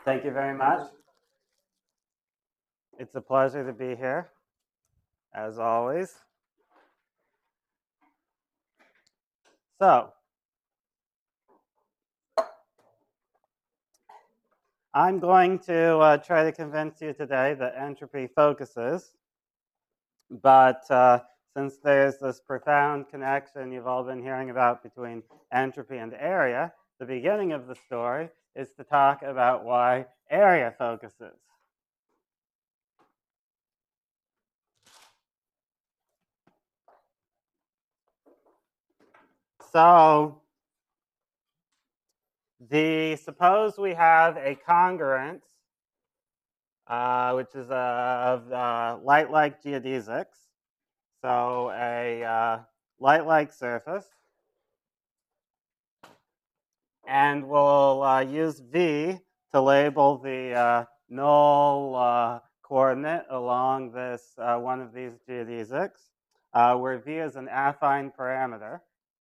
Thank you very much. It's a pleasure to be here, as always. So, I'm going to try to convince you today that entropy focuses, but since there's this profound connection you've all been hearing about between entropy and area, the beginning of the story is to talk about why area focuses. So, suppose we have a congruence, which is of light-like geodesics. So a light-like surface, and we'll use V to label the null coordinate along this one of these geodesics, where V is an affine parameter.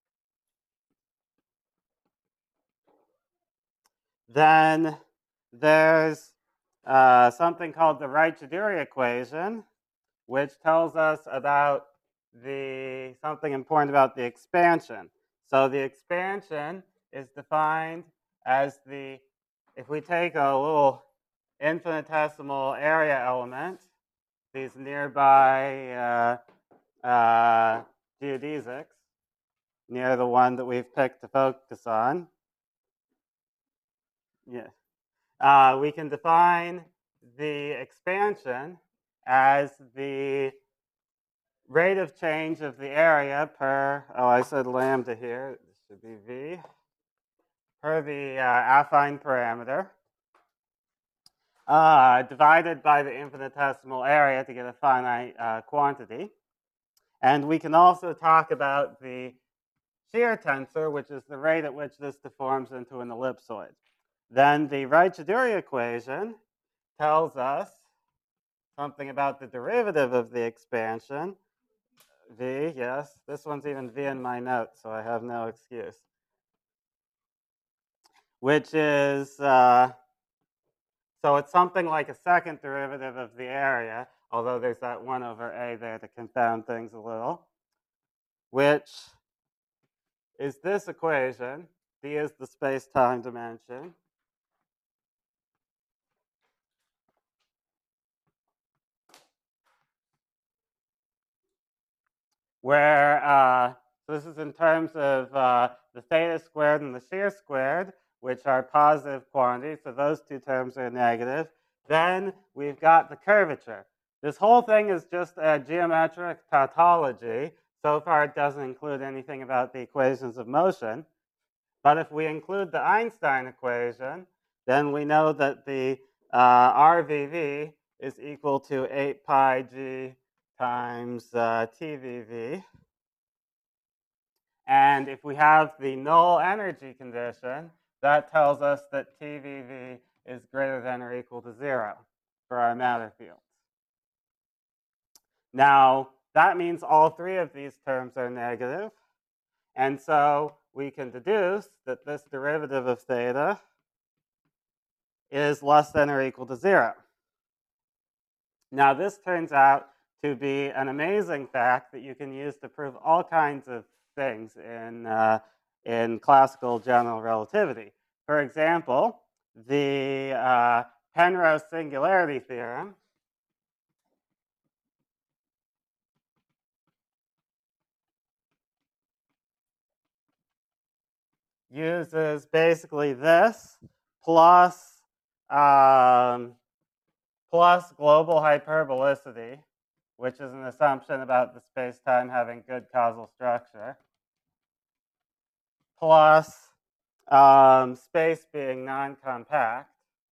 Then there's something called the Wright-Chuduri equation, which tells us about something important about the expansion. So the expansion is defined as if we take a little infinitesimal area element, these nearby geodesics, near the one that we've picked to focus on. Yeah. We can define the expansion as the rate of change of the area per, I said lambda here, this should be V, per the affine parameter, divided by the infinitesimal area to get a finite quantity. And we can also talk about the shear tensor, which is the rate at which this deforms into an ellipsoid. Then the Wright-Chuduri equation tells us something about the derivative of the expansion. V, yes. This one's even V in my notes, so I have no excuse. Which is, so it's something like a second derivative of the area, although there's that 1 over A there to confound things a little, which is this equation. D is the space-time dimension. Where, so this is in terms of the theta squared and the shear squared, which are positive quantities, so those two terms are negative. Then we've got the curvature. This whole thing is just a geometric tautology. So far, it doesn't include anything about the equations of motion. But if we include the Einstein equation, then we know that the RVV is equal to 8 pi g times TVV. And if we have the null energy condition, that tells us that TVV is greater than or equal to 0 for our matter fields. Now, that means all three of these terms are negative. And so we can deduce that this derivative of theta is less than or equal to 0. Now, this turns out to be an amazing fact that you can use to prove all kinds of things in classical general relativity. For example, the Penrose singularity theorem uses basically this plus global hyperbolicity, which is an assumption about the space-time having good causal structure, plus space being non-compact,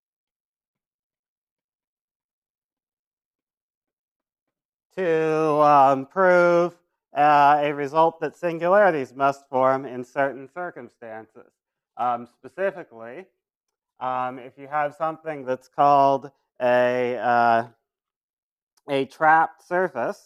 to prove a result that singularities must form in certain circumstances. Specifically, if you have something that's called a trapped surface,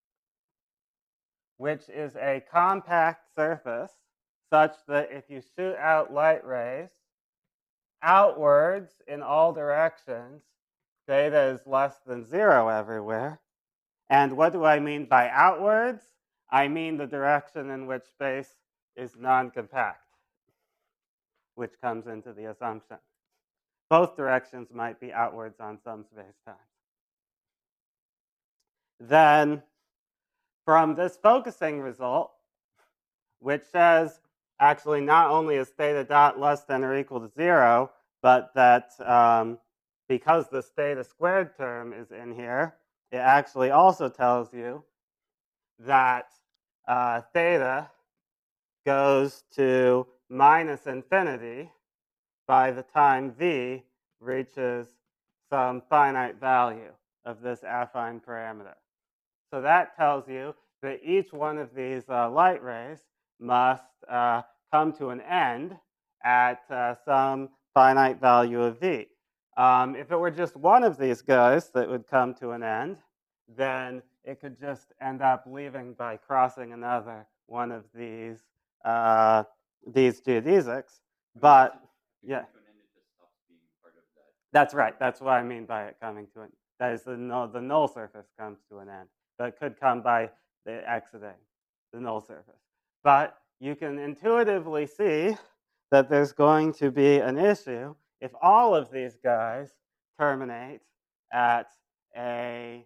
which is a compact surface such that if you shoot out light rays outwards in all directions, directions, theta is less than 0 everywhere. And what do I mean by outwards? I mean the direction in which space is non-compact, which comes into the assumption. Both directions might be outwards on some space-time. Then, from this focusing result, which says actually not only is theta dot less than or equal to 0, but that because this theta squared term is in here, it actually also tells you that theta goes to minus infinity by the time v reaches some finite value of this affine parameter. So that tells you that each one of these light rays must come to an end at some finite value of v. If it were just one of these guys that would come to an end, then it could just end up leaving by crossing another one of these geodesics. But yeah, that's right. That's what I mean by it coming to an end. That is the null surface comes to an end. But it could come by the exiting the null surface. But you can intuitively see that there's going to be an issue if all of these guys terminate at a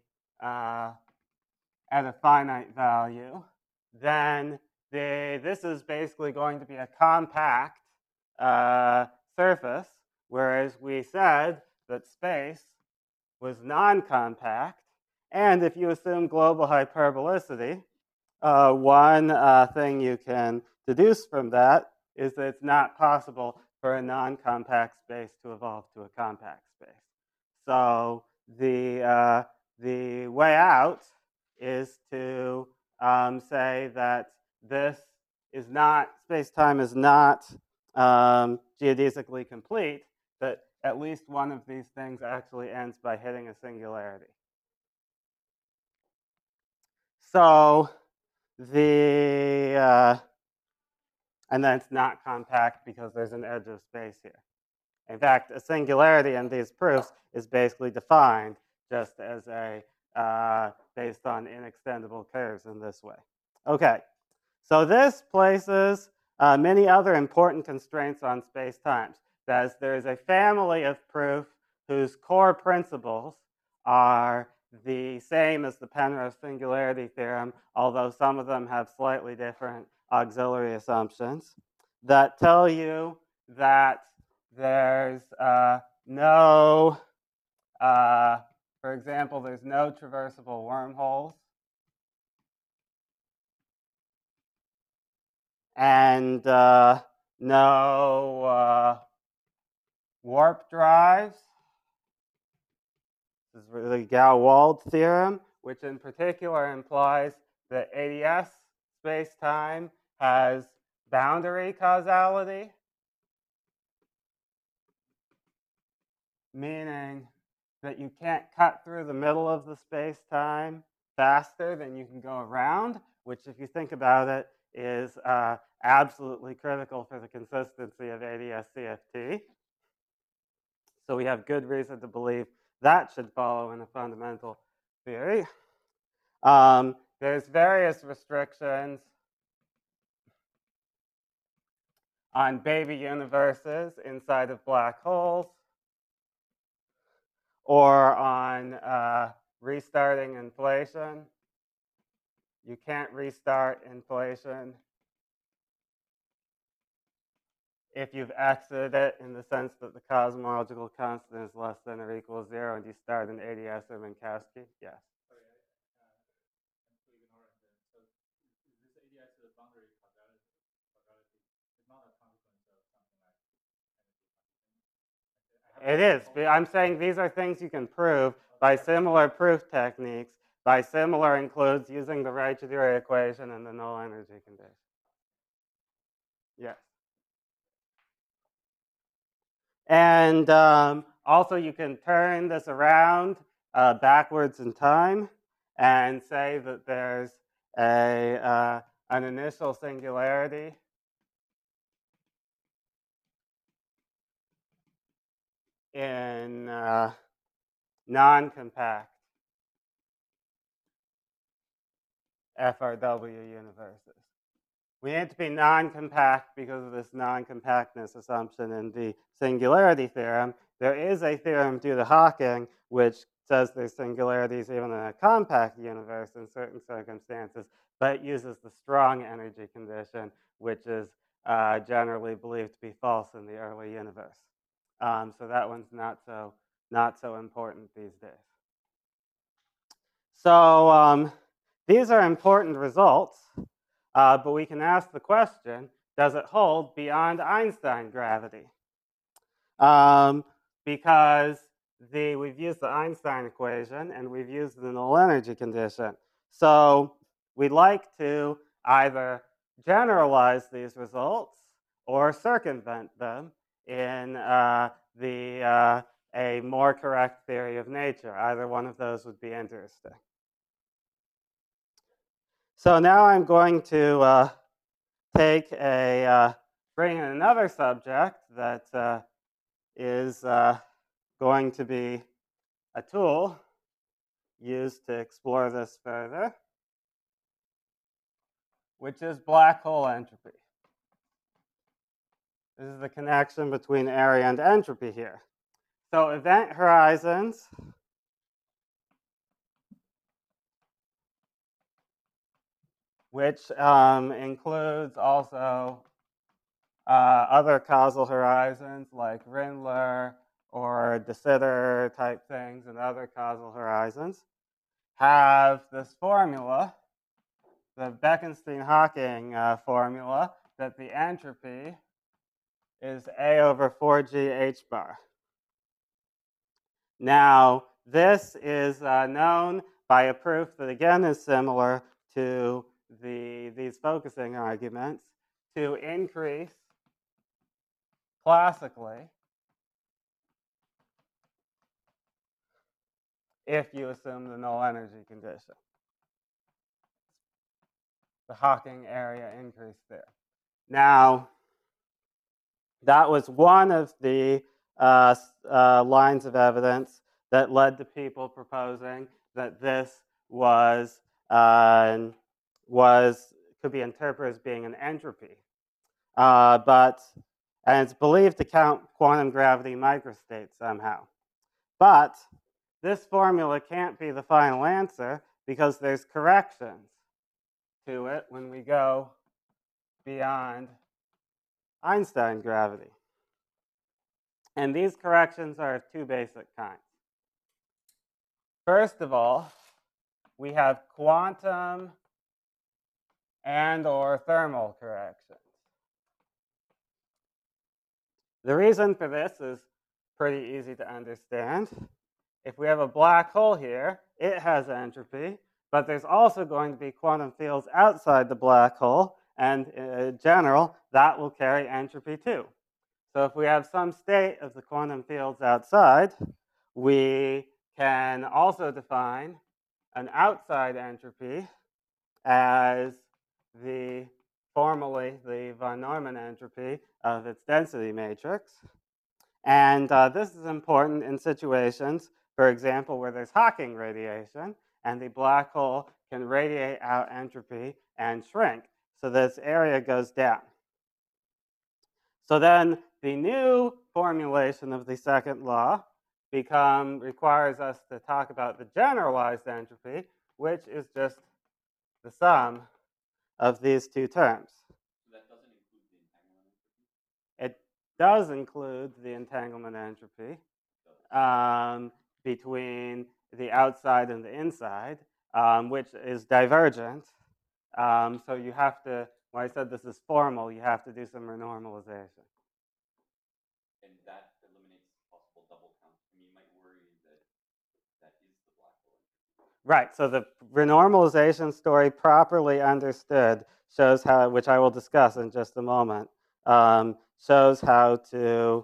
finite value. Then this is basically going to be a compact surface, whereas we said that space was non-compact. And if you assume global hyperbolicity, one thing you can deduce from that is that it's not possible for a non-compact space to evolve to a compact space. So the way out is to say that this is not, space-time is not geodesically complete, but at least one of these things actually ends by hitting a singularity. So and then it's not compact because there's an edge of space here. In fact, a singularity in these proofs is basically defined just as a based on inextendable curves in this way. Okay, so this places many other important constraints on space-times. That is, there is a family of proof whose core principles are the same as the Penrose singularity theorem, although some of them have slightly different auxiliary assumptions that tell you that there's no, for example, there's no traversable wormholes. And no warp drives. This is the Galois-Wald theorem, which in particular implies that ADS space-time has boundary causality, meaning that you can't cut through the middle of the space-time faster than you can go around, which, if you think about it, is absolutely critical for the consistency of ADS-CFT. So we have good reason to believe that should follow in a fundamental theory. There's various restrictions on baby universes inside of black holes, or on restarting inflation. You can't restart inflation if you've exited it in the sense that the cosmological constant is less than or equal to 0 and you start an ADS or Minkowski. Yes. It is. I'm saying these are things you can prove by similar proof techniques. By similar includes using the Ricciardi equation and the null energy condition. Yes. And also you can turn this around backwards in time and say that there's an initial singularity in non-compact FRW universes. We need to be non-compact because of this non-compactness assumption in the singularity theorem. There is a theorem due to Hawking which says there's singularities even in a compact universe in certain circumstances, but it uses the strong energy condition, which is generally believed to be false in the early universe. So that one's not so important these days. So these are important results. But we can ask the question, does it hold beyond Einstein gravity? Because we've used the Einstein equation and we've used the null energy condition. So we'd like to either generalize these results or circumvent them in a more correct theory of nature. Either one of those would be interesting. So now I'm going to bring in another subject that is going to be a tool used to explore this further, which is black hole entropy. This is the connection between area and entropy here. So event horizons which includes also other causal horizons like Rindler or de Sitter type things and other causal horizons, have this formula, the Bekenstein-Hawking formula, that the entropy is A over 4G H bar. Now, this is known by a proof that again is similar to these focusing arguments, to increase classically if you assume the null energy condition. The Hawking area increase there. Now, that was one of the lines of evidence that led to people proposing that this could be interpreted as being an entropy. And it's believed to count quantum gravity microstates somehow. But this formula can't be the final answer because there's corrections to it when we go beyond Einstein gravity. And these corrections are of two basic kinds. First of all, we have quantum and or thermal corrections. The reason for this is pretty easy to understand. If we have a black hole here, it has entropy, but there's also going to be quantum fields outside the black hole, and in general, that will carry entropy too. So if we have some state of the quantum fields outside, we can also define an outside entropy as formally the von Neumann entropy of its density matrix. And this is important in situations, for example, where there's Hawking radiation, and the black hole can radiate out entropy and shrink, so this area goes down. So then the new formulation of the second law requires us to talk about the generalized entropy, which is just the sum of these two terms. So that doesn't include the entanglement entropy? It does include the entanglement entropy between the outside and the inside, which is divergent. So you have to, when I said this is formal, you have to do some renormalization. And that eliminates possible double counts. I mean, you might worry that that is the black hole. Right, so the renormalization story properly understood shows how, which I will discuss in just a moment, shows how to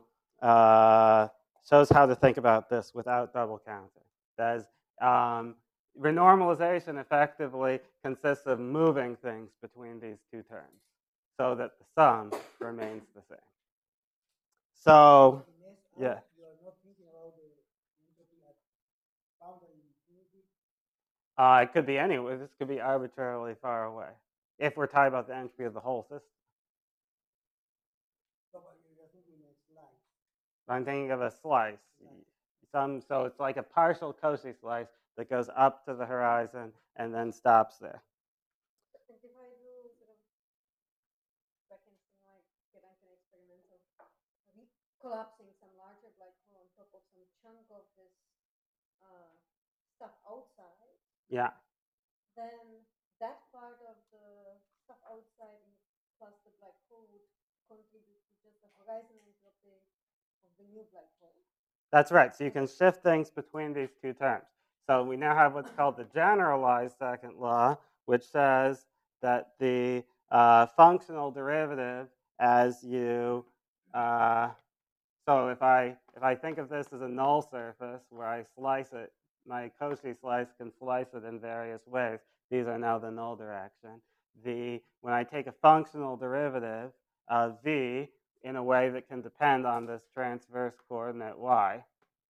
think about this without double counting. That is, renormalization effectively consists of moving things between these two terms so that the sum remains the same. So, yeah. You are not thinking It could be anywhere. This could be arbitrarily far away. If we're talking about the entropy of the whole system. I'm thinking of a slice. So it's like a partial Cauchy slice that goes up to the horizon and then stops there. If I do sort of Bekenstein, like get into an experimental collapsing some larger black hole on top of some chunk of this stuff outside, Yeah. then that part of the stuff outside plus the black hole would contribute to just the horizon entropy of the new black hole. That's right. So you can shift things between these two terms. So we now have what's called the generalized second law, which says that the functional derivative as you so if I think of this as a null surface where I slice it, my Cauchy slice can slice it in various ways. These are now the null direction. When I take a functional derivative of v in a way that can depend on this transverse coordinate y,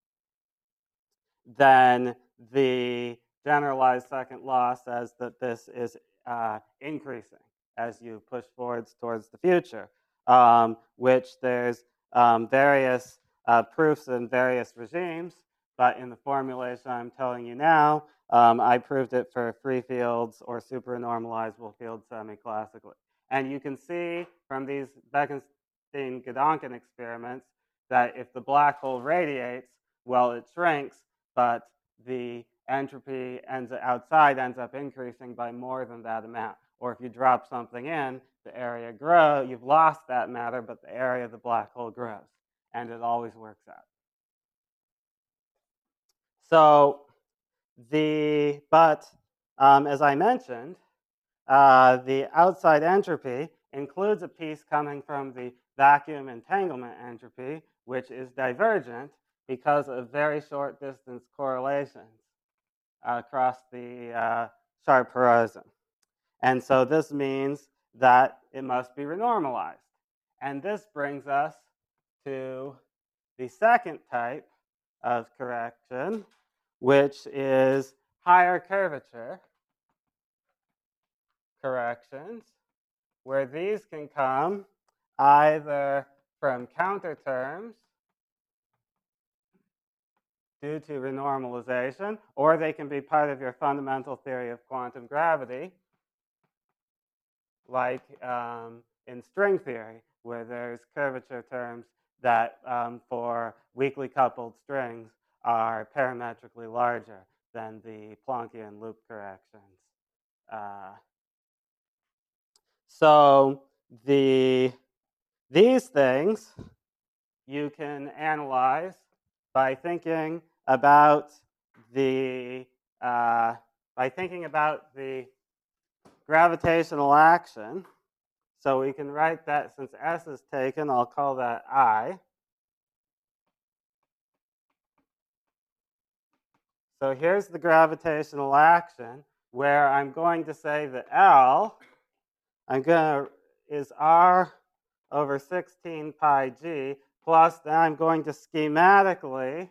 then the generalized second law says that this is increasing as you push forwards towards the future, which there's various proofs in various regimes, but in the formulation I'm telling you now, I proved it for free fields or supernormalizable fields semi-classically. And you can see from these Bekenstein-Gedanken experiments that if the black hole radiates, well, it shrinks, but the entropy outside ends up increasing by more than that amount. Or if you drop something in, the area grows. You've lost that matter, but the area of the black hole grows, and it always works out. So as I mentioned, the outside entropy includes a piece coming from the vacuum entanglement entropy, which is divergent because of very short distance correlations across the sharp horizon. And so this means that it must be renormalized. And this brings us to the second type of correction, which is higher curvature corrections, where these can come either from counter terms due to renormalization, or they can be part of your fundamental theory of quantum gravity, like in string theory, where there's curvature terms that for weakly coupled strings are parametrically larger than the Planckian loop corrections. So these things you can analyze by thinking about the gravitational action. So we can write that, since S is taken, I'll call that I. So here's the gravitational action, where I'm going to say that L is R over 16 pi G, plus then I'm going to schematically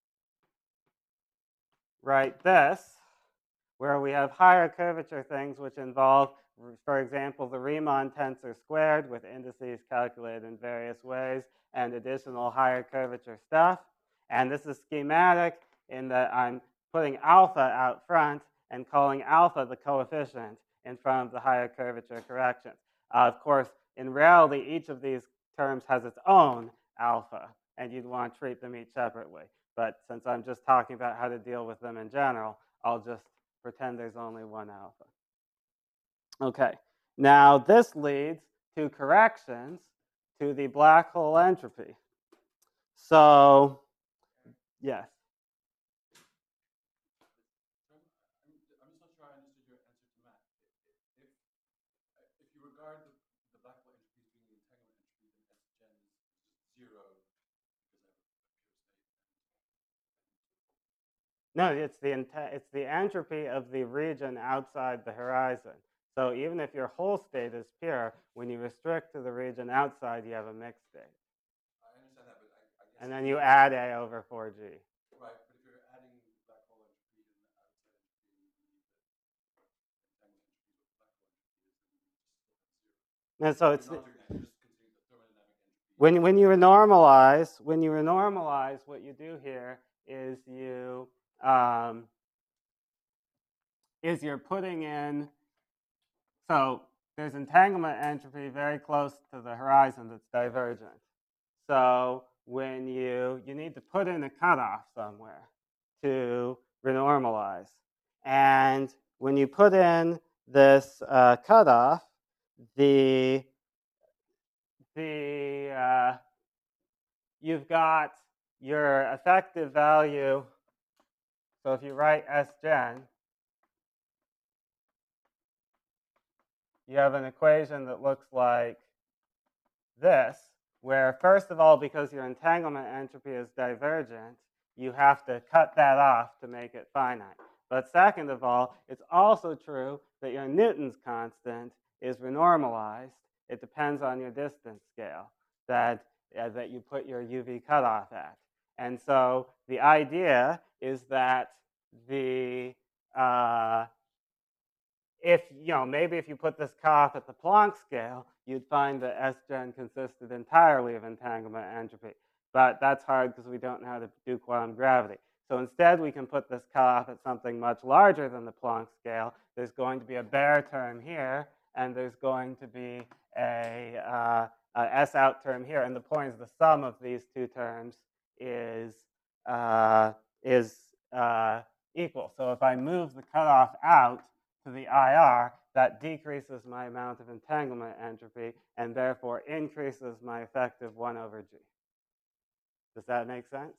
write this, where we have higher curvature things which involve, for example, the Riemann tensor squared with indices calculated in various ways and additional higher curvature stuff. And this is schematic in that I'm putting alpha out front and calling alpha the coefficient in front of the higher curvature corrections. Of course, in reality, each of these terms has its own alpha, and you'd want to treat them each separately. But since I'm just talking about how to deal with them in general, I'll just pretend there's only one alpha. Okay, now this leads to corrections to the black hole entropy. So, yes. I'm just not sure I understood your answer to Matt. If you regard the black hole entropy as being the entanglement entropy, then S gen is just zero because I have a pure state. No, it's the entropy of the region outside the horizon. So even if your whole state is pure, when you restrict to the region outside, you have a mixed state. I understand that, but and then you add A over 4G. Right, but if you're adding black hole entropy and the outside entropy, you believe that entanglement entropy is what black hole entropy is, then you just split them zero. And so it's You're just considering the thermodynamic entropy. when you normalize, what you do here is you're putting in. So there's entanglement entropy very close to the horizon that's divergent. So when you need to put in a cutoff somewhere to renormalize, and when you put in this cutoff, you've got your effective value. So if you write Sgen, you have an equation that looks like this, where first of all, because your entanglement entropy is divergent, you have to cut that off to make it finite. But second of all, it's also true that your Newton's constant is renormalized. It depends on your distance scale that you put your UV cutoff at. And so the idea is that maybe if you put this cutoff at the Planck scale, you'd find that Sgen consisted entirely of entanglement entropy. But that's hard because we don't know how to do quantum gravity. So instead, we can put this cutoff at something much larger than the Planck scale. There's going to be a bare term here, and there's going to be a S out term here. And the point is the sum of these two terms is equal. So if I move the cutoff out to the IR, that decreases my amount of entanglement entropy and therefore increases my effective 1 over G. Does that make sense?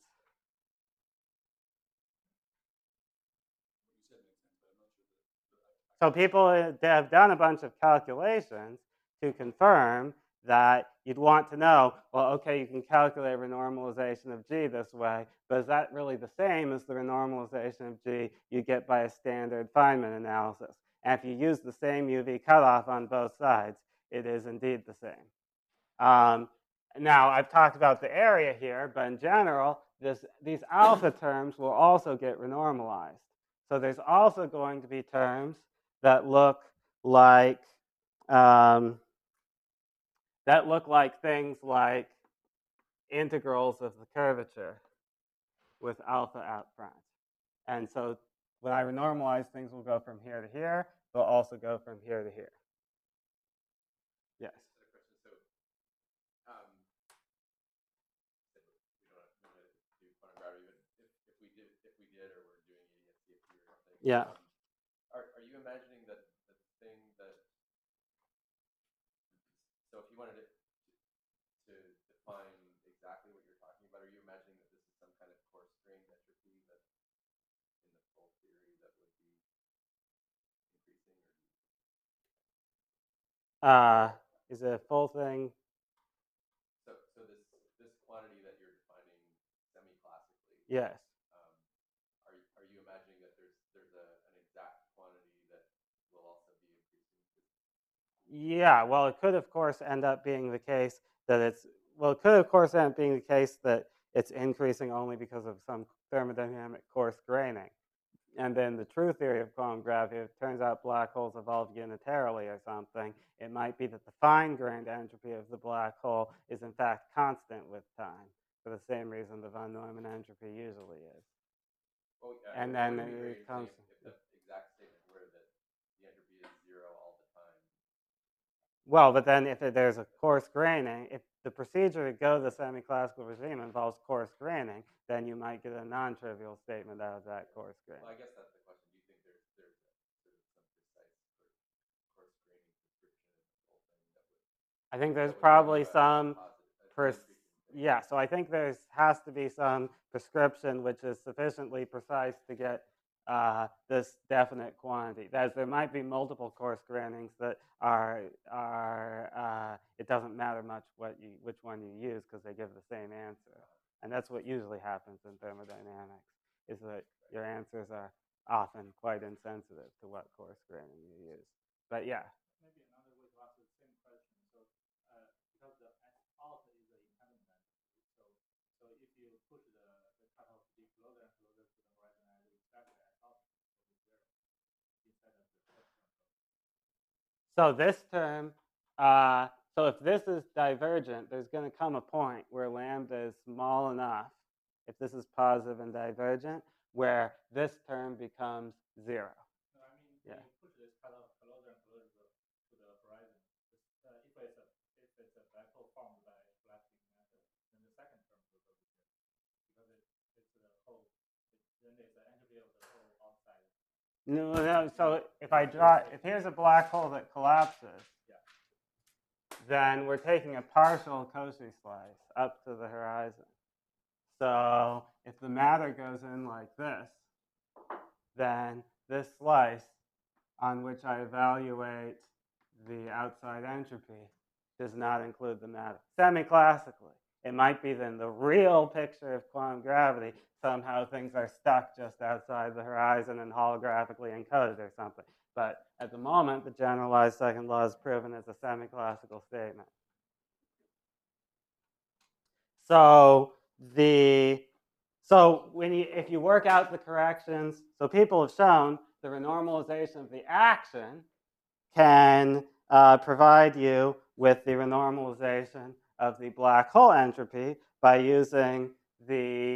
So people have done a bunch of calculations to confirm that you'd want to know, well, okay, you can calculate renormalization of G this way, but is that really the same as the renormalization of G you get by a standard Feynman analysis? And if you use the same UV cutoff on both sides, it is indeed the same. Now, I've talked about the area here, but in general, these alpha terms will also get renormalized. So there's also going to be terms that look like things like integrals of the curvature with alpha out front. And so when I renormalize, things will go from here to here. They'll also go from here to here. Yes. So, we don't have to do quantum gravity, but if we did, or we're doing ADS-CFT or something. Yeah. Are you imagining that the thing that, so if you wanted to define exactly what you're talking about, are you imagining that this is some kind of coarse-grained entropy that in the full theory that would be increasing, or Is it a full thing? so this quantity that you're defining semi-classically? Yes. Are you imagining that there's an exact quantity that will also be increasing? Yeah, well, it could, of course, end up being the case that it's increasing only because of some thermodynamic coarse graining. And then the true theory of quantum gravity, if it turns out black holes evolve unitarily or something, it might be that the fine-grained entropy of the black hole is in fact constant with time, for the same reason the von Neumann entropy usually is. Well, and then it comes. If the exact statement were that the entropy is zero all the time. Well, but then if there's a coarse graining, if the procedure to go to the semi-classical regime involves coarse graining, then you might get a non-trivial statement out of that coarse graining. Well, I guess that's the question. Do you think there's some precise coarse graining prescription in the whole thing that would? I think there's probably some. Yeah, so I think there has to be some prescription which is sufficiently precise to get this definite quantity. There might be multiple coarse grainings that are it doesn't matter much which one you use because they give the same answer. And that's what usually happens in thermodynamics, is that your answers are often quite insensitive to what coarse graining you use. But yeah. Maybe another way to ask the same question. So because the S alpha is the entanglement entropy, so if So this term, so if this is divergent, there's going to come a point where lambda is small enough, if this is positive and divergent, where this term becomes 0. No, I mean, Yeah. you push this closer and closer to the horizon. If it's a black hole formed by galactic matter, then the second term will go to 0 because it's the whole. Then there's the entropy of the whole outside. No, so if here's a black hole that collapses, then we're taking a partial Cauchy slice up to the horizon. So if the matter goes in like this, then this slice on which I evaluate the outside entropy does not include the matter. Semi-classically, it might be then the real picture of quantum gravity, somehow things are stuck just outside the horizon and holographically encoded or something. But at the moment, the generalized second law is proven as a semi-classical statement. So if you work out the corrections, so people have shown the renormalization of the action can provide you with the renormalization of the black hole entropy by using the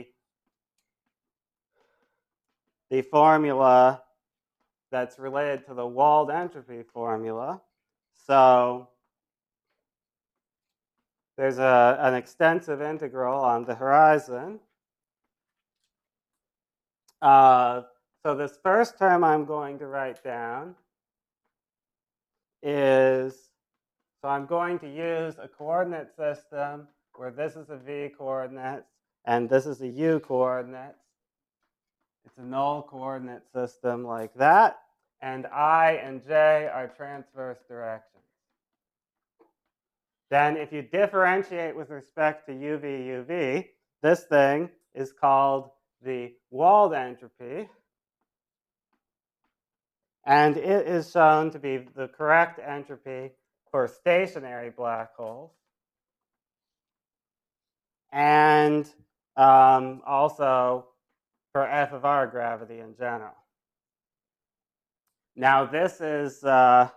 formula that's related to the Wald entropy formula. So there's an extensive integral on the horizon. So this first term I'm going to write down is, so I'm going to use a coordinate system where this is a v coordinate and this is a u coordinate. It's a null coordinate system like that. And I and j are transverse directions. Then if you differentiate with respect to uv, this thing is called the Wald entropy. And it is shown to be the correct entropy for stationary black holes. And also for f of r gravity in general. Now this is the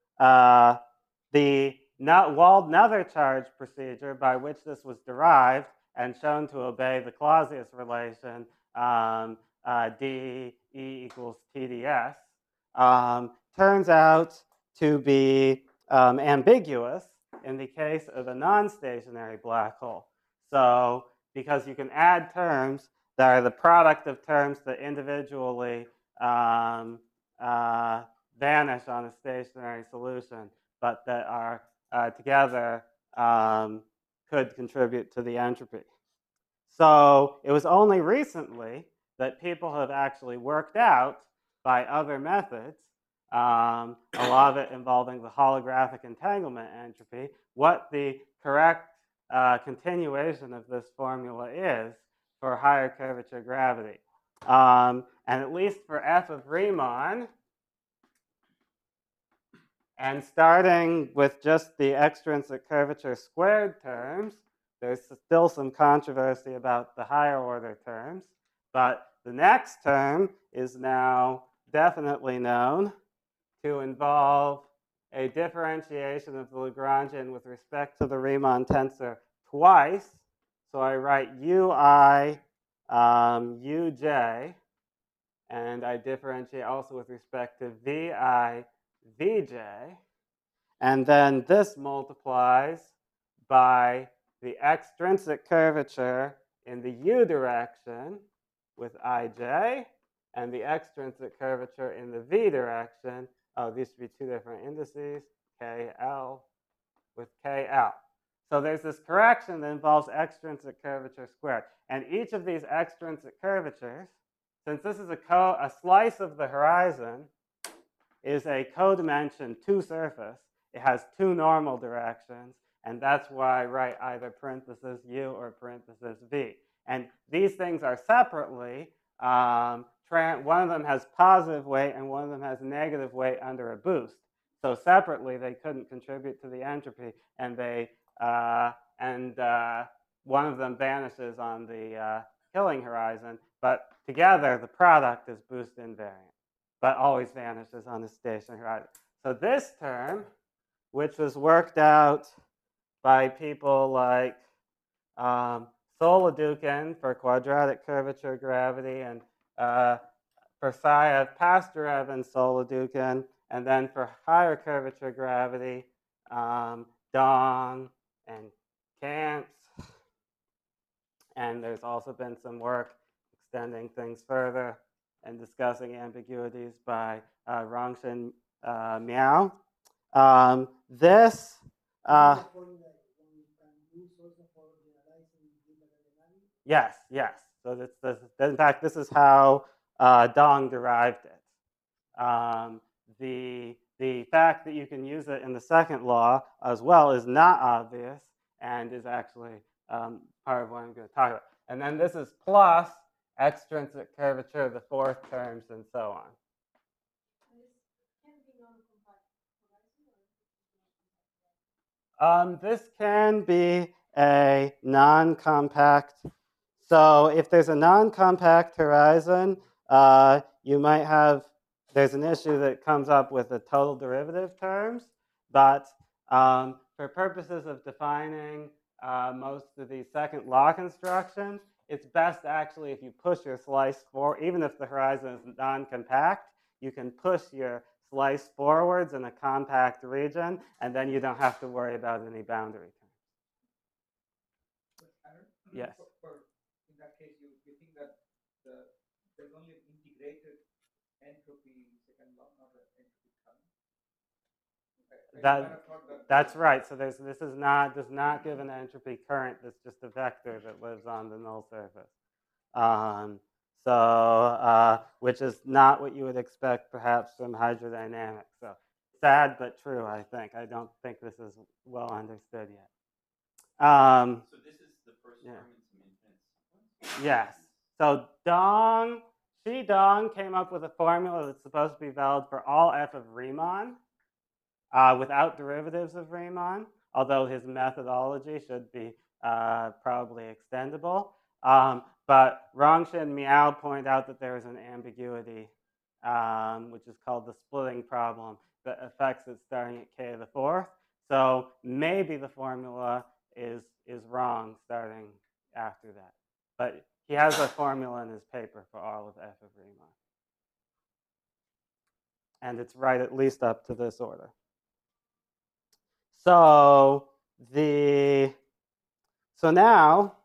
Wald-Nether charge procedure by which this was derived and shown to obey the Clausius relation d E equals TdS. Turns out to be ambiguous in the case of a non-stationary black hole. So because you can add terms that are the product of terms that individually vanish on a stationary solution, but that are together could contribute to the entropy. So it was only recently that people have actually worked out by other methods, a lot of it involving the holographic entanglement entropy, what the correct continuation of this formula is for higher curvature gravity. And at least for f of Riemann, and starting with just the extrinsic curvature squared terms, there's still some controversy about the higher order terms, but the next term is now definitely known to involve a differentiation of the Lagrangian with respect to the Riemann tensor twice. So I write ui uj, and I differentiate also with respect to vi vj. And then this multiplies by the extrinsic curvature in the u direction with ij, and the extrinsic curvature in the v direction. Oh, these should be two different indices, kl with kl. So there's this correction that involves extrinsic curvature squared. And each of these extrinsic curvatures, since this is a slice of the horizon, is a codimension 2 surface. It has two normal directions, and that's why I write either parenthesis u or parenthesis v. And these things are separately, one of them has positive weight and one of them has negative weight under a boost. So separately, they couldn't contribute to the entropy, and one of them vanishes on the Killing horizon, but together the product is boost invariant, but always vanishes on the stationary horizon. So this term, which was worked out by people like Solodukin for quadratic curvature gravity, and Persayev, Pasterev, and Solodukin, and then for higher curvature gravity, Dong and Kantz. And there's also been some work extending things further and discussing ambiguities by Rongshin Miao. This yes, yes. So this, in fact, this is how Dong derived it. The fact that you can use it in the second law as well is not obvious and is actually part of what I'm going to talk about. And then this is plus extrinsic curvature of the fourth terms and so on. This can be a non-compact. So if there's a non-compact horizon, you might have, there's an issue that comes up with the total derivative terms, but for purposes of defining most of these second law constructions, it's best actually if you push your slice forward, even if the horizon is non-compact, you can push your slice forwards in a compact region, and then you don't have to worry about any boundary terms. Yes. In that case, you think that there's only an integrated entropy second law, not an entropy current? That's right. So this does not give an entropy current. It's just a vector that lives on the null surface. Which is not what you would expect perhaps from hydrodynamics. So sad but true, I think. I don't think this is well understood yet. So this is the first term in some infinite sequence? Yes. So Dong came up with a formula that's supposed to be valid for all f of Riemann without derivatives of Riemann, although his methodology should be probably extendable. But Rongshin and Miao point out that there is an ambiguity, which is called the splitting problem, that affects it starting at k to the fourth. So maybe the formula is wrong starting after that. But he has a formula in his paper for all of f of Riemann. And it's right at least up to this order. So now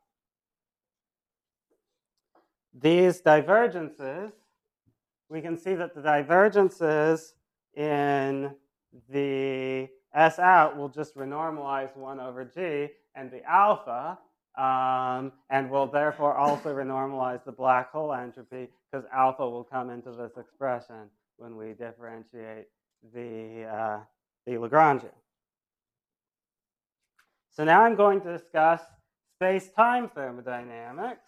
these divergences, we can see that the divergences in the S out will just renormalize 1 over G, and the alpha, and will therefore also renormalize the black hole entropy, because alpha will come into this expression when we differentiate the Lagrangian. So now I'm going to discuss space-time thermodynamics.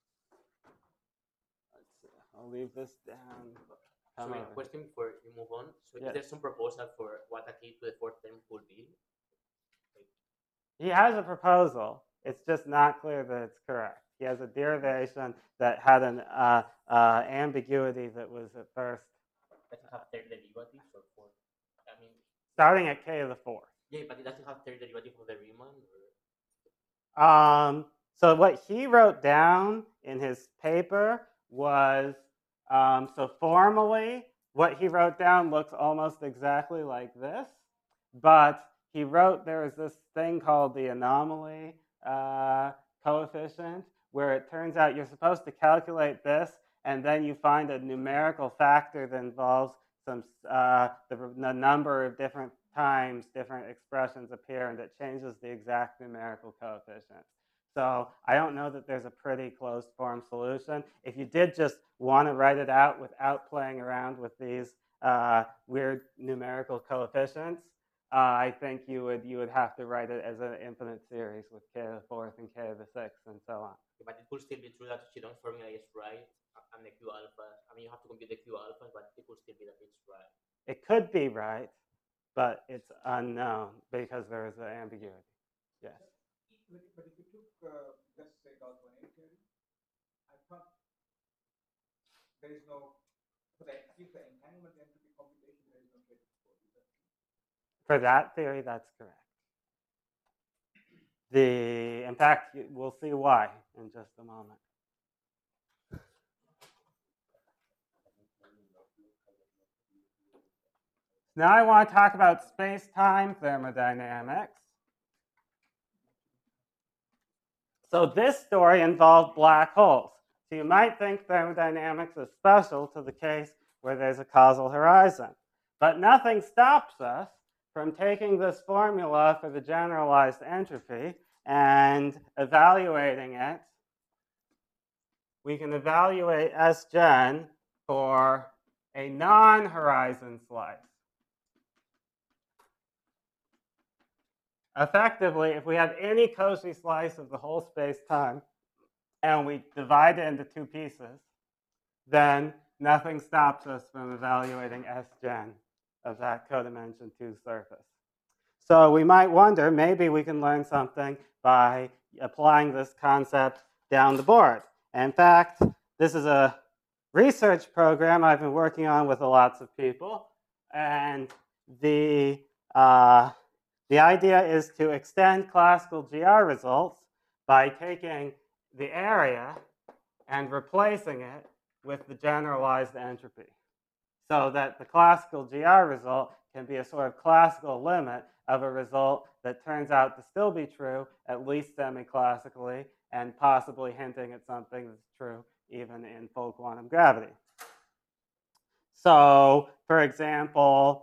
Let's see, I'll leave this down. Sorry, question before you move on. So yes. Is there some proposal for what a k to the fourth term could be? He has a proposal. It's just not clear that it's correct. He has a derivation that had an ambiguity that was at first. Does it have third derivatives or fourth? I mean, starting at k to the fourth. Yeah, but it doesn't have third derivative of the Riemann? So what he wrote down in his paper was, so formally, what he wrote down looks almost exactly like this, but he wrote there is this thing called the anomaly coefficient, where it turns out you're supposed to calculate this, and then you find a numerical factor that involves some the number of different times different expressions appear, and that changes the exact numerical coefficient. So I don't know that there's a pretty closed form solution. If you did just want to write it out without playing around with these weird numerical coefficients, I think you would have to write it as an infinite series with k to the fourth and k to the sixth and so on. But it could still be true that Chidon's formula is right, and the Q alpha. I mean, you have to compute the Q alpha, but it could still be that it's right. It could be right, but it's unknown because there is an ambiguity. Yes. But if you took, let's say, Gauss-Bonnet theory, I thought there is no, for the entanglement entropy computation, there is no k to the fourth. For that theory, that's correct. In fact, we'll see why in just a moment. Now I want to talk about space-time thermodynamics. So this story involved black holes. So you might think thermodynamics is special to the case where there's a causal horizon. But nothing stops us from taking this formula for the generalized entropy and evaluating it. We can evaluate Sgen for a non-horizon slice. Effectively, if we have any Cauchy slice of the whole space-time and we divide it into two pieces, then nothing stops us from evaluating Sgen of that codimension 2 surface. So we might wonder, maybe we can learn something by applying this concept down the board. In fact, this is a research program I've been working on with lots of people, and the idea is to extend classical GR results by taking the area and replacing it with the generalized entropy, so that the classical GR result can be a sort of classical limit of a result that turns out to still be true, at least semi-classically, and possibly hinting at something that's true even in full quantum gravity. So, for example,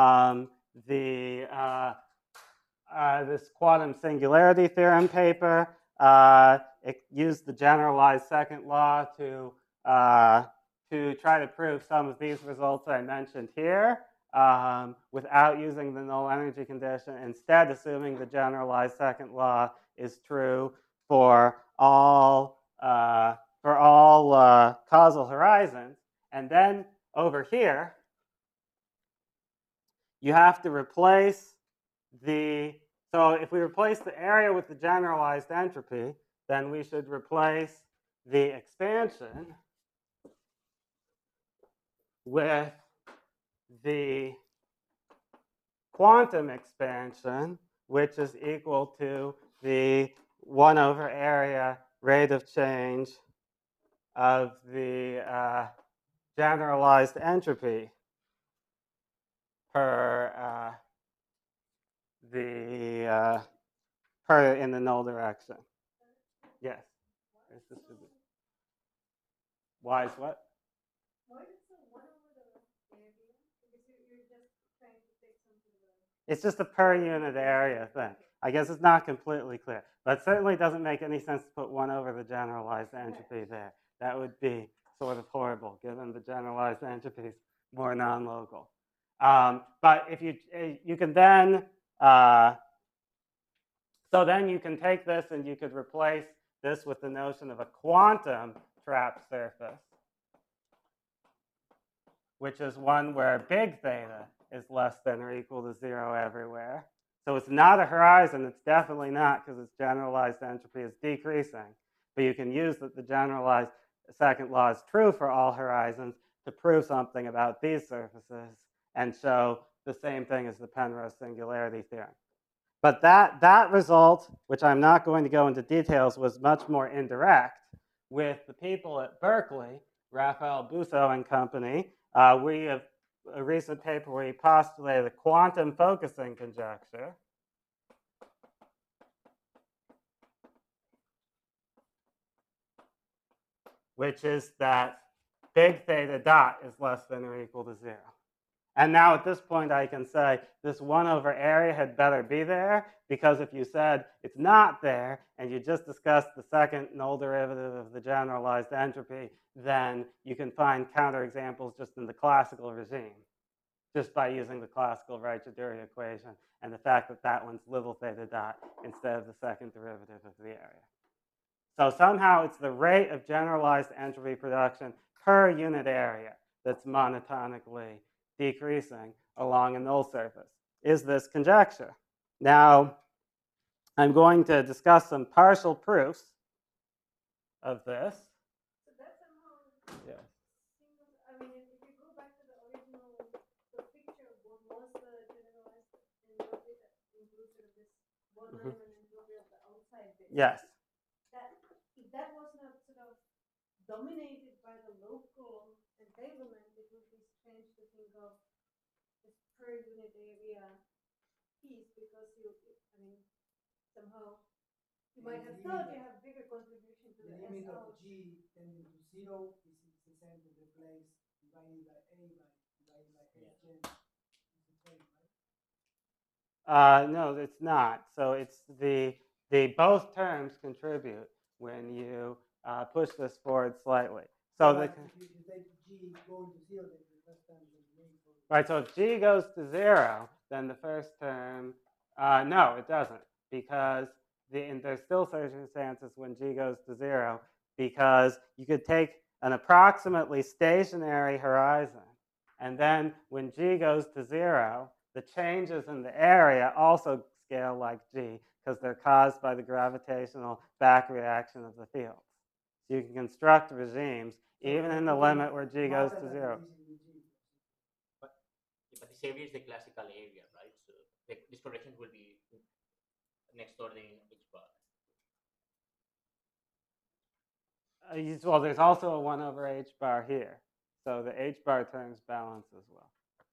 this quantum singularity theorem paper, it used the generalized second law to try to prove some of these results I mentioned here without using the null energy condition, instead assuming the generalized second law is true for all causal horizons. And then over here, you have to replace so if we replace the area with the generalized entropy, then we should replace the expansion with the quantum expansion, which is equal to the 1 over area rate of change of the generalized entropy per in the null direction. Yes. Why is what? Why is it 1 over the area? Because you're just trying to take something. It's just a per unit area thing. I guess it's not completely clear, but it certainly doesn't make any sense to put 1 over the generalized entropy there. That would be sort of horrible, given the generalized entropy is more non-local. But if you can then, so then you can take this and you could replace this with the notion of a quantum trap surface, which is one where big theta is less than or equal to 0 everywhere. So it's not a horizon. It's definitely not, because its generalized entropy is decreasing. But you can use that the generalized second law is true for all horizons to prove something about these surfaces and show the same thing as the Penrose singularity theorem. But that result, which I'm not going to go into details, was much more indirect with the people at Berkeley, Raphael Busso and company. We have a recent paper where he postulated the quantum focusing conjecture, which is that big theta dot is less than or equal to 0. And now at this point I can say this 1 over area had better be there, because if you said it's not there and you just discussed the second null derivative of the generalized entropy, then you can find counterexamples just in the classical regime, just by using the classical Ricciarduri equation and the fact that that one's little theta dot instead of the second derivative of the area. So somehow it's the rate of generalized entropy production per unit area that's monotonically decreasing along a null surface, is this conjecture. Now, I'm going to discuss some partial proofs of this. So that somehow Yes. seems, I mean, if you go back to the original, the picture of what was the generalized one Mhm. Lyman entropy of the outside bit. Yes. That if that was not sort of dominated by the local entanglement, it would be strange to think of this per unit area piece because I mean, somehow you might have thought you have bigger contribution to The the limit S of out. G tending to 0 is the same to replace divided by A divided by S gen. It's the same, right? No, it's not. So it's the both terms contribute when you push this forward slightly. So the But if you take G going to 0, then the first term is eliminated. right. So if G goes to 0, then the first term, no, it doesn't, because there's still circumstances when G goes to 0, because you could take an approximately stationary horizon, and then when G goes to 0, the changes in the area also scale like G, because they're caused by the gravitational back reaction of the fields. So you can construct regimes even in the limit where G goes to 0. But this area is the classical area, right? So this correction will be next door the H bar. Well, there's also a 1 over H bar here. So the H bar terms balance as well.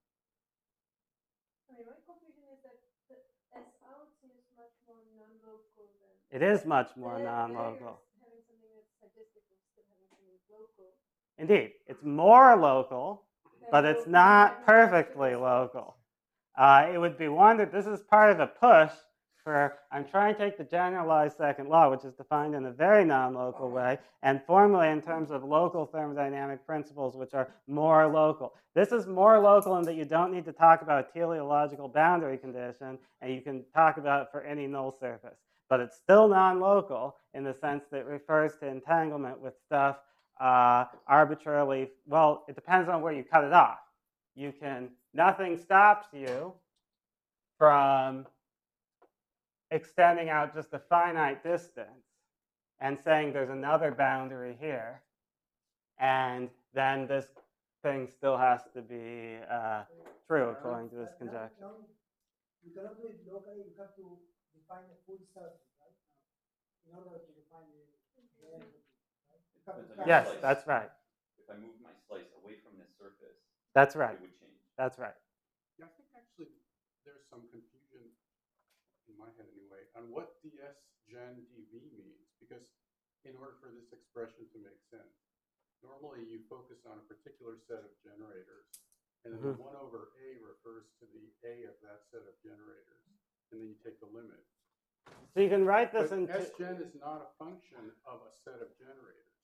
I mean, my conclusion is that the S out seems much more non-local than. It is much more the non-local. Having something that's statistical, still having something that's local. Indeed, it's more local, but it's not perfectly local. It would be wondered, this is part of the push for, I'm trying to take the generalized second law, which is defined in a very non-local way, and formulate in terms of local thermodynamic principles, which are more local. This is more local in that you don't need to talk about a teleological boundary condition, and you can talk about it for any null surface. But it's still non-local in the sense that it refers to entanglement with stuff arbitrarily, well, it depends on where you cut it off. Nothing stops you from extending out just a finite distance and saying there's another boundary here, and then this thing still has to be true according to this conjecture. You cannot do it locally, you have to define a full surface, right? In order to define the entropy, right? Yes, Slice. that's right. If I move my slice away from this surface, That's right. it would change. That's right. Yeah, I think actually there's some confusion in my head anyway on what ds gen dv means, because in order for this expression to make sense, normally you focus on a particular set of generators, and then the 1 over A refers to the A of that set of generators, and then you take the limit. So you can write this But into S gen is not a function of a set of generators.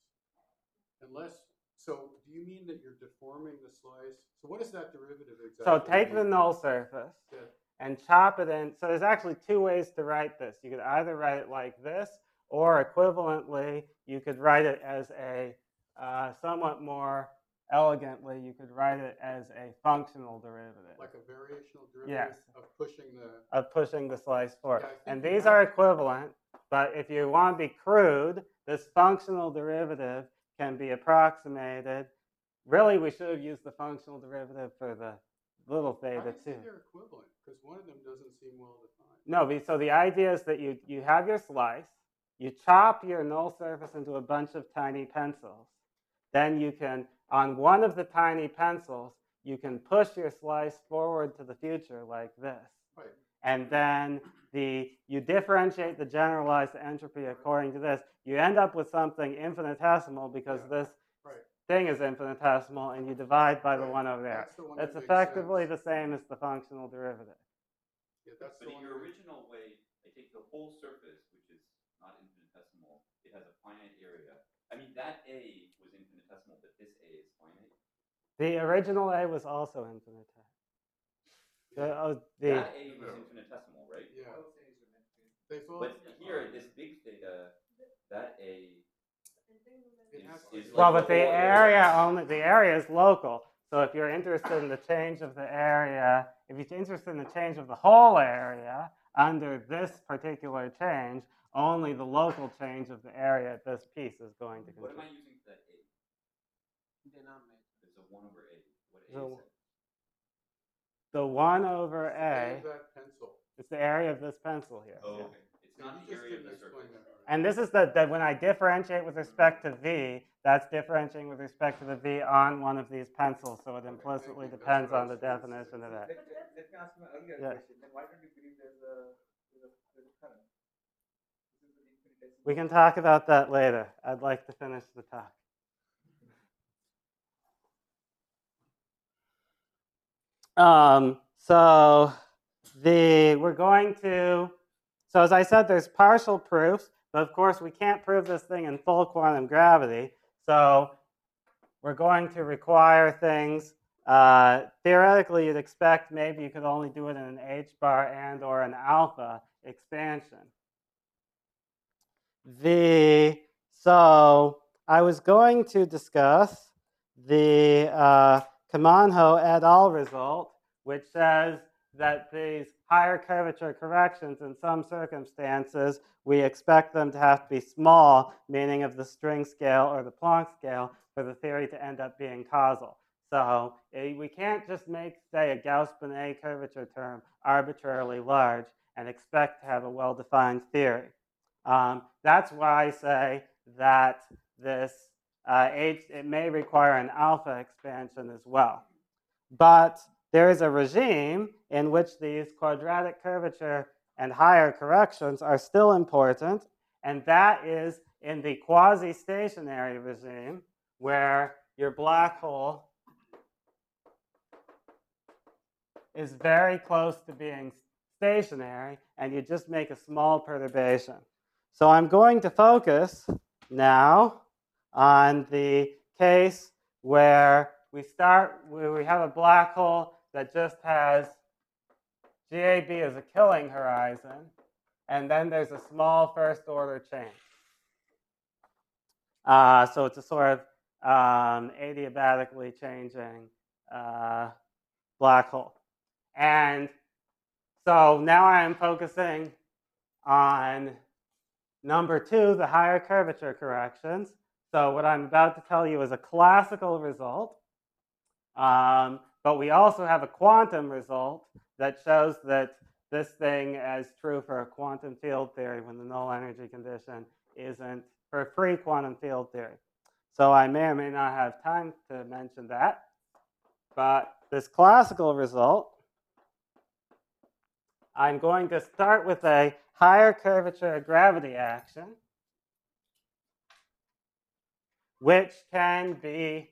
So do you mean that you're deforming the slice? So what is that derivative exactly? So take the null surface and chop it in. So there's actually two ways to write this. You could either write it like this, or equivalently, you could write it as a somewhat more elegantly, you could write it as a functional derivative. Like a variational derivative of pushing the slice forward. Yeah, and these are equivalent, but if you want to be crude, this functional derivative can be approximated. Really, we should have used the functional derivative for the little theta How do you too. say they're equivalent? Because one of them doesn't seem well defined. No, so the idea is that you have your slice, you chop your null surface into a bunch of tiny pencils. Then you can, on one of the tiny pencils, you can push your slice forward to the future like this. Right. And then you differentiate the generalized entropy according to this. You end up with something infinitesimal because this thing is infinitesimal, and you divide by the one over there. That's effectively the same as the functional derivative. Yeah, that's But in your original way, I take the whole surface, which is not infinitesimal. It has a finite area. I mean, that A was infinitesimal, but this A is finite. The original A was also infinitesimal. That A was infinitesimal, right? Yeah. But here, this big theta, that A is well, like but the area is local. So if you're interested in the change of the area, if you're interested in the change of the whole area under this particular change, only the local change of the area at this piece is going to contribute. What am I using for that A? Denominator. It's a 1 over A. What A is that? The 1 over A. That pencil. It's the area of this pencil here. Oh, yeah. okay. It's not the area of the surface. And this is the when I differentiate with respect to V, that's differentiating with respect to the V on one of these pencils, so it implicitly depends on the definition of that. Let me ask you my earlier Yeah. question. Then why don't you believe there's a current? This is the infinitesimal. We can talk about that later. I'd like to finish the talk. We're going to, so as I said, there's partial proofs, but of course we can't prove this thing in full quantum gravity. So we're going to require things. Theoretically, you'd expect maybe you could only do it in an H bar and or an alpha expansion. So I was going to discuss the Kamanho et al. Result, which says that these higher curvature corrections, in some circumstances, we expect them to have to be small, meaning of the string scale or the Planck scale, for the theory to end up being causal. So we can't just make, say, a Gauss-Bonnet curvature term arbitrarily large and expect to have a well-defined theory. That's why I say that this it may require an alpha expansion as well. But there is a regime in which these quadratic curvature and higher corrections are still important, and that is in the quasi-stationary regime, where your black hole is very close to being stationary, and you just make a small perturbation. So I'm going to focus now on the case where we have a black hole that just has GAB as a killing horizon, and then there's a small first order change. So it's a sort of adiabatically changing black hole. And so now I am focusing on number 2, the higher curvature corrections. So what I'm about to tell you is a classical result. But we also have a quantum result that shows that this thing is true for a quantum field theory when the null energy condition isn't for a free quantum field theory. So I may or may not have time to mention that. But this classical result, I'm going to start with a higher curvature gravity action, which can be,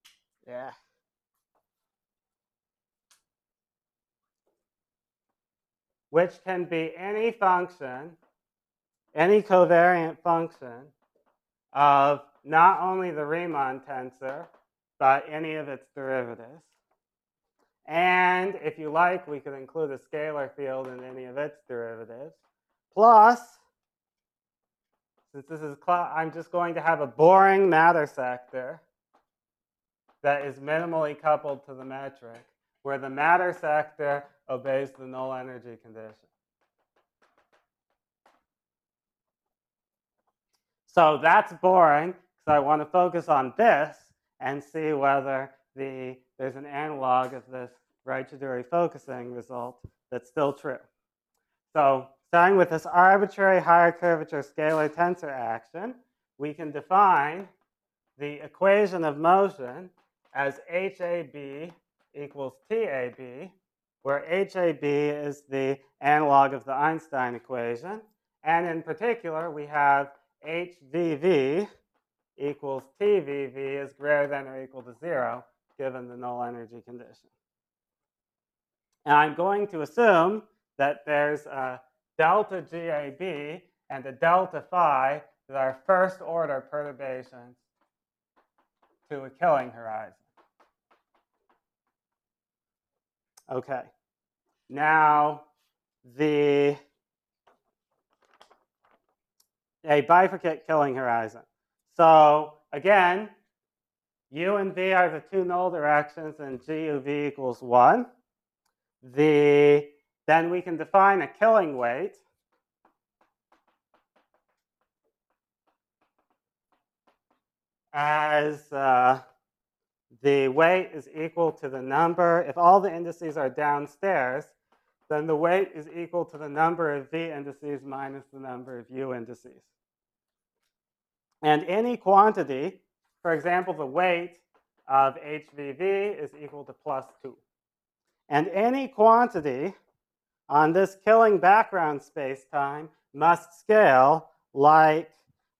which can be any function, any covariant function of not only the Riemann tensor, but any of its derivatives. And if you like, we could include a scalar field in any of its derivatives. Plus, since this is I'm just going to have a boring matter sector that is minimally coupled to the metric, where the matter sector obeys the null energy condition. So that's boring, because I want to focus on this and see whether there's an analog of this Raichuduri focusing result that's still true. So starting with this arbitrary higher curvature scalar tensor action, we can define the equation of motion as HAB equals TAB, where HAB is the analog of the Einstein equation. And in particular, we have HVV equals TVV is greater than or equal to 0, given the null energy condition. And I'm going to assume that there's a delta GAB and a delta phi that are first order perturbations to a killing horizon. Okay. Now, a bifurcate killing horizon. So again, U and V are the two null directions, and GUV equals 1. Then we can define a killing weight as the weight is equal to the number. If all the indices are downstairs, then the weight is equal to the number of v indices minus the number of u indices. And any quantity, for example, the weight of HVV is equal to plus 2. And any quantity on this killing background spacetime must scale like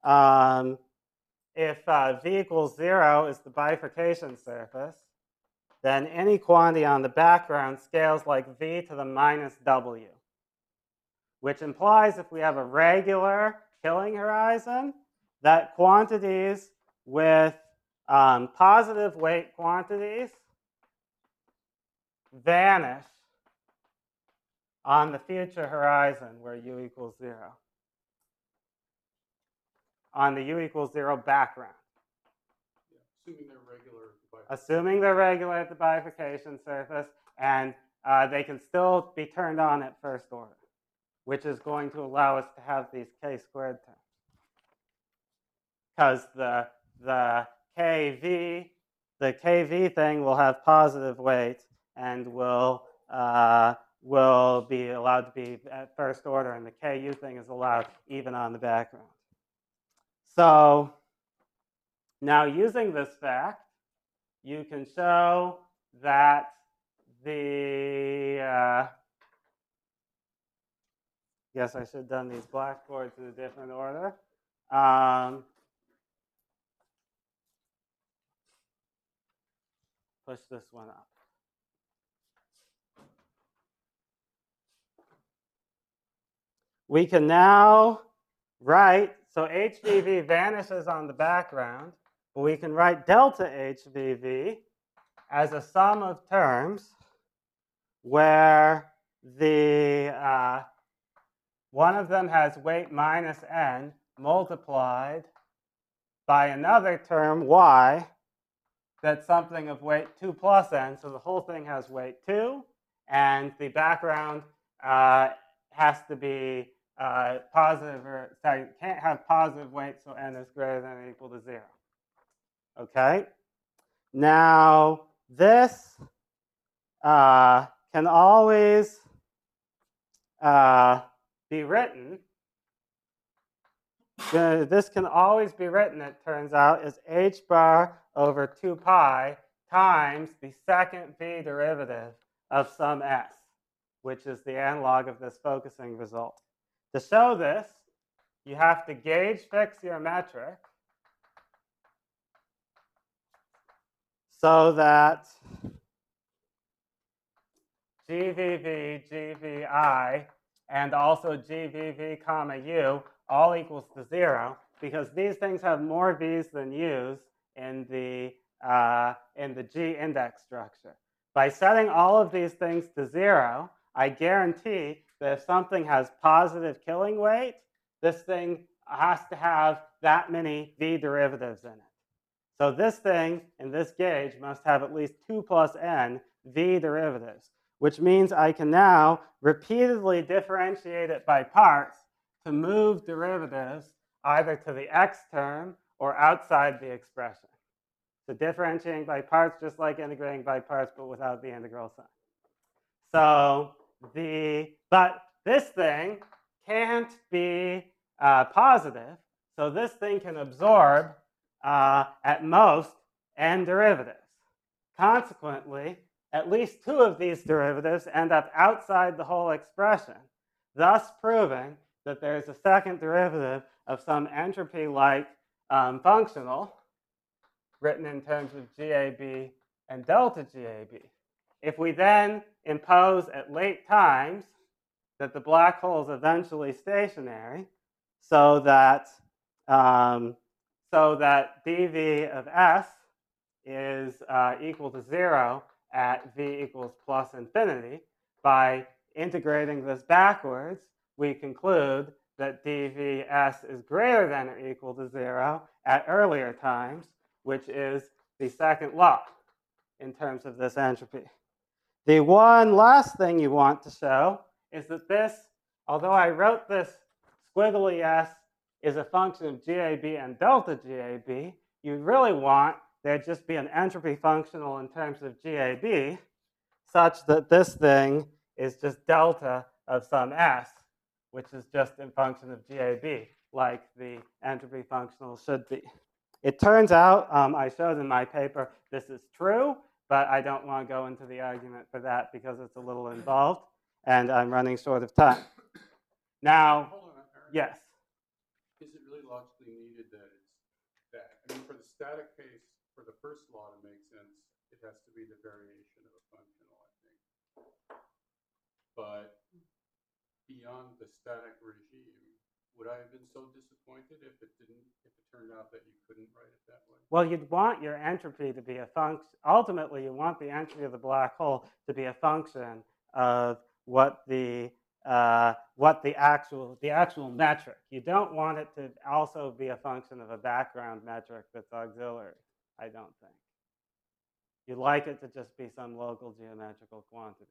if v equals 0 is the bifurcation surface, then any quantity on the background scales like v to the minus w, which implies if we have a regular killing horizon, that quantities with positive weight quantities vanish on the future horizon where u equals 0, on the u equals 0 background. Yeah, assuming they're regular. Assuming they're regular at the bifurcation surface, and they can still be turned on at first order, which is going to allow us to have these k-squared terms. Because the kv thing will have positive weight and will be allowed to be at first order, and the ku thing is allowed even on the background. So now using this fact, you can show that yes, I should have done these blackboards in a different order. Push this one up. We can now write, so HVV vanishes on the background, but we can write delta HVV as a sum of terms where the one of them has weight minus n multiplied by another term y that's something of weight 2 plus n, so the whole thing has weight 2, and the background has to be positive, or sorry, can't have positive weight, so n is greater than or equal to 0. Okay? Now, this can always be written. This can always be written, it turns out, as h bar over 2 pi times the second v derivative of some s, which is the analog of this focusing result. To show this, you have to gauge fix your metric so that GVV, GVI, and also GVV comma U all equals to 0, because these things have more V's than U's in the G index structure. By setting all of these things to 0, I guarantee that if something has positive killing weight, this thing has to have that many V derivatives in it. So this thing in this gauge must have at least 2 plus n V derivatives, which means I can now repeatedly differentiate it by parts to move derivatives either to the x term or outside the expression. So differentiating by parts just like integrating by parts, but without the integral sign. So but this thing can't be positive, so this thing can absorb at most n derivatives. Consequently, at least 2 of these derivatives end up outside the whole expression, thus proving that there's a second derivative of some entropy-like functional written in terms of GAB and delta GAB. If we then impose at late times that the black hole is eventually stationary, so that dV of S is equal to 0 at V equals plus infinity, by integrating this backwards, we conclude that dVs is greater than or equal to 0 at earlier times, which is the second law in terms of this entropy. The one last thing you want to show is that this, although I wrote this squiggly s is a function of GAB and delta GAB, you really want there just be an entropy functional in terms of GAB, such that this thing is just delta of some S, which is just in function of GAB, like the entropy functional should be. It turns out, I showed in my paper, this is true, but I don't want to go into the argument for that because it's a little involved, and I'm running short of time. Now, Hold on, Eric. yes. Is it really logically needed that it's that? I mean, for the static case, for the first law to make sense, it has to be the variation of a functional, I think. But beyond the static regime, would I have been so disappointed if it turned out that you couldn't write it that way? Well, you'd want your entropy to be a function. Ultimately, you want the entropy of the black hole to be a function of what the actual metric. You don't want it to also be a function of a background metric that's auxiliary. I don't think. You'd like it to just be some local geometrical quantity.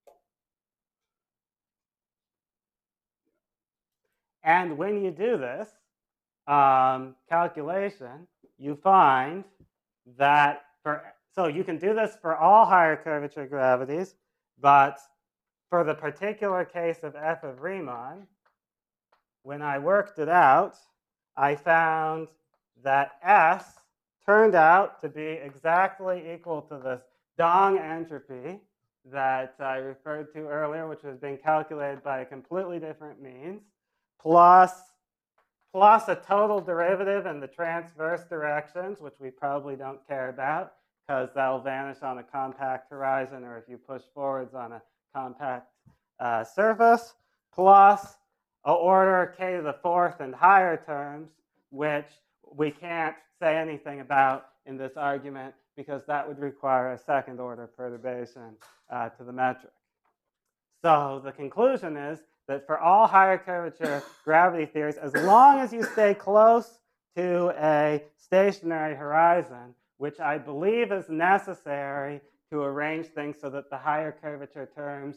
And when you do this calculation, you find that so you can do this for all higher curvature gravities, but for the particular case of f of Riemann, when I worked it out, I found that S turned out to be exactly equal to this Dong entropy that I referred to earlier, which was being calculated by a completely different means, plus a total derivative in the transverse directions, which we probably don't care about because that'll vanish on a compact horizon or if you push forwards on a compact surface, plus an order k to the fourth and higher terms, which we can't say anything about in this argument because that would require a second order perturbation to the metric. So the conclusion is that for all higher curvature gravity theories, as long as you stay close to a stationary horizon, which I believe is necessary to arrange things so that the higher curvature terms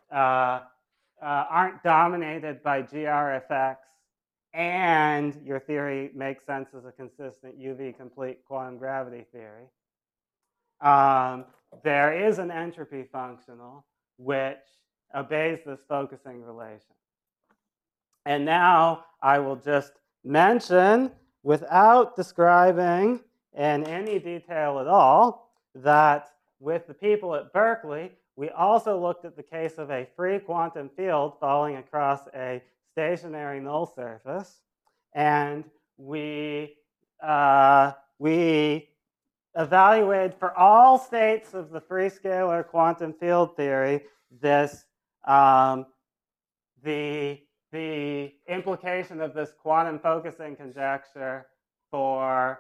aren't dominated by GRFX, and your theory makes sense as a consistent UV complete quantum gravity theory. There is an entropy functional which obeys this focusing relation. And now I will just mention, without describing in any detail at all, that with the people at Berkeley, we also looked at the case of a free quantum field falling across a stationary null surface, and we evaluated for all states of the free scalar quantum field theory this the implication of this quantum focusing conjecture for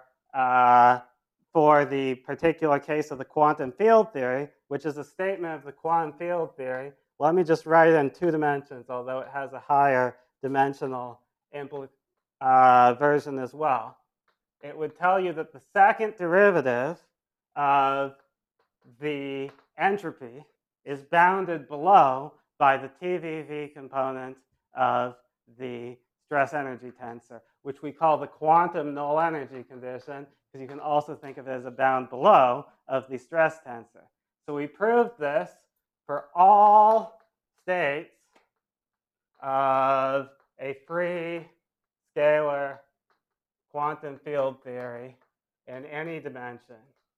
the particular case of the quantum field theory, which is a statement of the quantum field theory. Let me just write it in 2 dimensions, although it has a higher dimensional version as well. It would tell you that the second derivative of the entropy is bounded below by the TVV component of the stress energy tensor, which we call the quantum null energy condition, because you can also think of it as a bound below of the stress tensor. So we proved this for all states of a free scalar quantum field theory in any dimension.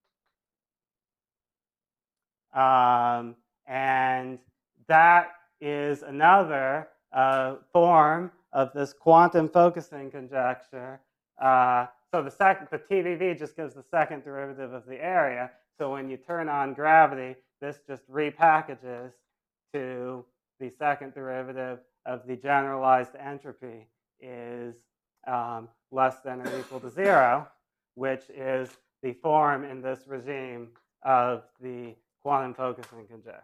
And that is another form of this quantum focusing conjecture. So the TVV just gives the second derivative of the area. So when you turn on gravity, this just repackages to the second derivative of the generalized entropy is less than or equal to 0, which is the form in this regime of the quantum focusing conjecture.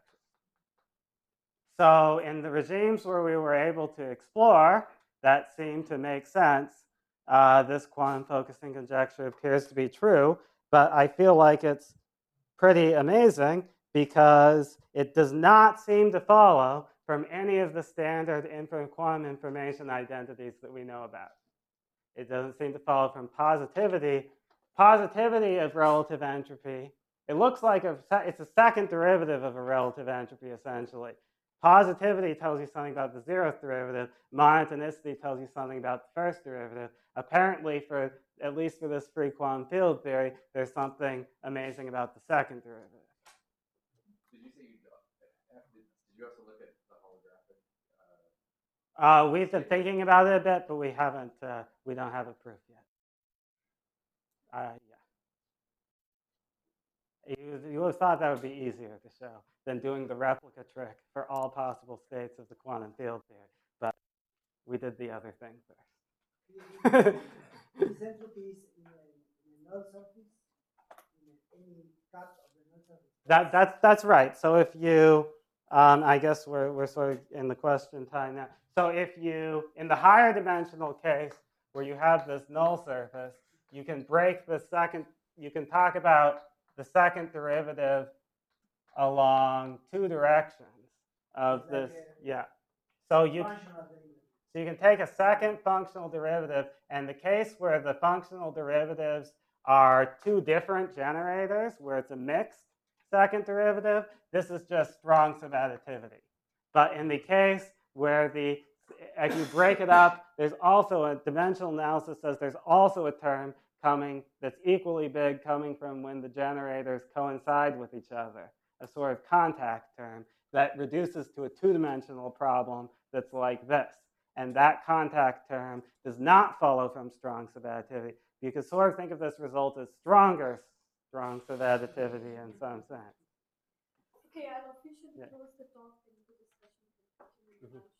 So in the regimes where we were able to explore that seemed to make sense, this quantum focusing conjecture appears to be true, but I feel like it's pretty amazing because it does not seem to follow from any of the standard quantum information identities that we know about. It doesn't seem to follow from positivity of relative entropy. It looks like it's a second derivative of a relative entropy, essentially. positivity tells you something about the zeroth derivative. Monotonicity tells you something about the first derivative. Apparently, at least for this free quantum field theory, there's something amazing about the second derivative. Did you say did you also look at the holographic? We've been thinking about it a bit, but we haven't. We don't have a proof yet. Yeah. You would have thought that would be easier to show than doing the replica trick for all possible states of the quantum field theory, but we did the other thing first. These entropies in a null surface, in any cut of the null surface. That's right. So if you, I guess we're sort of in the question time now. So if you, in the higher dimensional case where you have this null surface, you can break the second, you can talk about the second derivative along two directions of this, yeah. So you can take a second functional derivative, and the case where the functional derivatives are two different generators, where it's a mixed second derivative, this is just strong subadditivity. But in the case where if you break it up, there's also a dimensional analysis says there's also a term coming that's equally big coming from when the generators coincide with each other, a sort of contact term that reduces to a two-dimensional problem that's like this. And that contact term does not follow from strong subadditivity. You can sort of think of this result as stronger strong subadditivity in some sense. Okay, I'll officially Yeah. close the talk and the discussion.